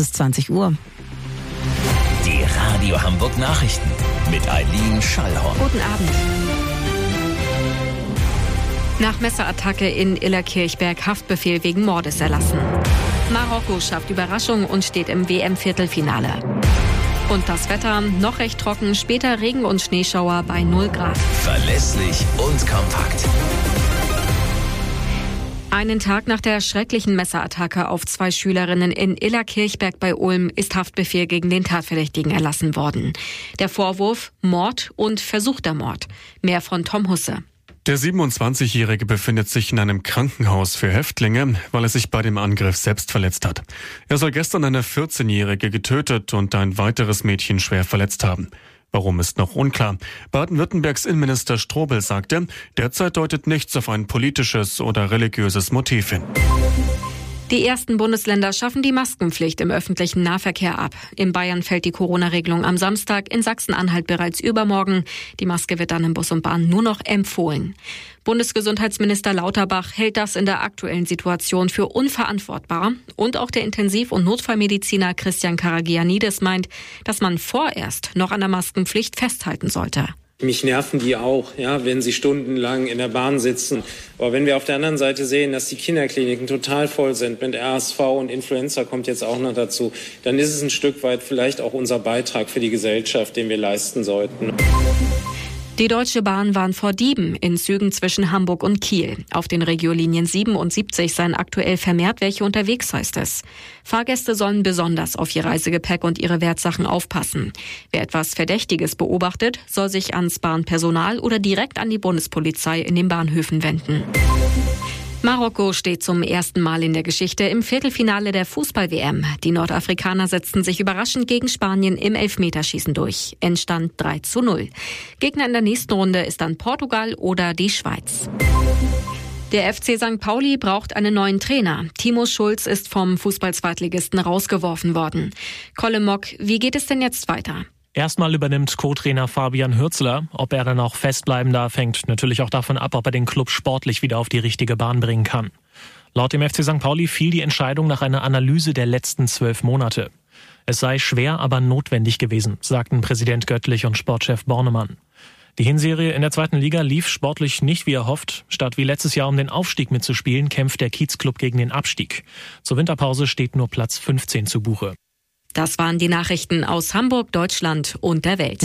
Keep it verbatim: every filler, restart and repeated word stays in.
ist zwanzig Uhr. Die Radio Hamburg Nachrichten mit Eileen Schallhorn. Guten Abend. Nach Messerattacke in Illerkirchberg Haftbefehl wegen Mordes erlassen. Marokko schafft Überraschung und steht im W M-Viertelfinale. Und das Wetter noch recht trocken, später Regen und Schneeschauer bei null Grad. Verlässlich und kompakt. Einen Tag nach der schrecklichen Messerattacke auf zwei Schülerinnen in Illerkirchberg bei Ulm ist Haftbefehl gegen den Tatverdächtigen erlassen worden. Der Vorwurf Mord und versuchter Mord. Mehr von Tom Husse. Der siebenundzwanzigjährige befindet sich in einem Krankenhaus für Häftlinge, weil er sich bei dem Angriff selbst verletzt hat. Er soll gestern eine vierzehnjährige getötet und ein weiteres Mädchen schwer verletzt haben. Warum ist noch unklar. Baden-Württembergs Innenminister Strobel sagte, derzeit deutet nichts auf ein politisches oder religiöses Motiv hin. Die ersten Bundesländer schaffen die Maskenpflicht im öffentlichen Nahverkehr ab. In Bayern fällt die Corona-Regelung am Samstag, in Sachsen-Anhalt bereits übermorgen. Die Maske wird dann in Bus und Bahn nur noch empfohlen. Bundesgesundheitsminister Lauterbach hält das in der aktuellen Situation für unverantwortbar. Und auch der Intensiv- und Notfallmediziner Christian Karagianidis meint, dass man vorerst noch an der Maskenpflicht festhalten sollte. Mich nerven die auch, ja, wenn sie stundenlang in der Bahn sitzen. Aber wenn wir auf der anderen Seite sehen, dass die Kinderkliniken total voll sind mit R S V und Influenza kommt jetzt auch noch dazu, dann ist es ein Stück weit vielleicht auch unser Beitrag für die Gesellschaft, den wir leisten sollten. Die Deutsche Bahn warnt vor Dieben in Zügen zwischen Hamburg und Kiel. Auf den Regiolinien siebenundsiebzig seien aktuell vermehrt welche unterwegs, heißt es. Fahrgäste sollen besonders auf ihr Reisegepäck und ihre Wertsachen aufpassen. Wer etwas Verdächtiges beobachtet, soll sich ans Bahnpersonal oder direkt an die Bundespolizei in den Bahnhöfen wenden. Marokko steht zum ersten Mal in der Geschichte im Viertelfinale der Fußball-W M. Die Nordafrikaner setzten sich überraschend gegen Spanien im Elfmeterschießen durch. Endstand drei zu null. Gegner in der nächsten Runde ist dann Portugal oder die Schweiz. Der F C Sankt Pauli braucht einen neuen Trainer. Timo Schulz ist vom Fußball-Zweitligisten rausgeworfen worden. Colin Mock, wie geht es denn jetzt weiter? Erstmal übernimmt Co-Trainer Fabian Hürzeler. Ob er dann auch festbleiben darf, hängt natürlich auch davon ab, ob er den Club sportlich wieder auf die richtige Bahn bringen kann. Laut dem F C Sankt Pauli fiel die Entscheidung nach einer Analyse der letzten zwölf Monate. Es sei schwer, aber notwendig gewesen, sagten Präsident Göttlich und Sportchef Bornemann. Die Hinserie in der zweiten Liga lief sportlich nicht wie erhofft. Statt wie letztes Jahr um den Aufstieg mitzuspielen, kämpft der Kiezclub gegen den Abstieg. Zur Winterpause steht nur Platz fünfzehn zu Buche. Das waren die Nachrichten aus Hamburg, Deutschland und der Welt.